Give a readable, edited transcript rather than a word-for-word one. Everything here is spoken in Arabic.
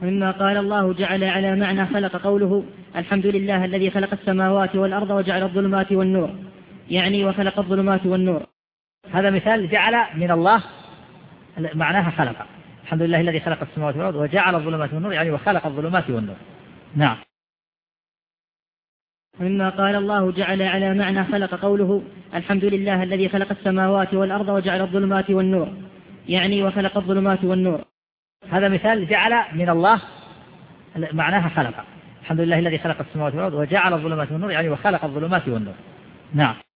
مما قال الله جعل على معنى خلق قوله الحمد لله الذي خلق السماوات والأرض وجعل الظلمات والنور، يعني وخلق الظلمات والنور. هذا مثال جعل من الله معناها خلق. الحمد لله الذي خلق السماوات والأرض وجعل الظلمات والنور، يعني وخلق الظلمات والنور. نعم. مما قال الله جعل على معنى خلق قوله الحمد لله الذي خلق السماوات والأرض وجعل الظلمات والنور، يعني وخلق الظلمات والنور. هذا مثال جعل من الله معناها خلق. الحمد لله الذي خلق السماوات والأرض وجعل الظلمات والنور، يعني وخلق الظلمات والنور. نعم.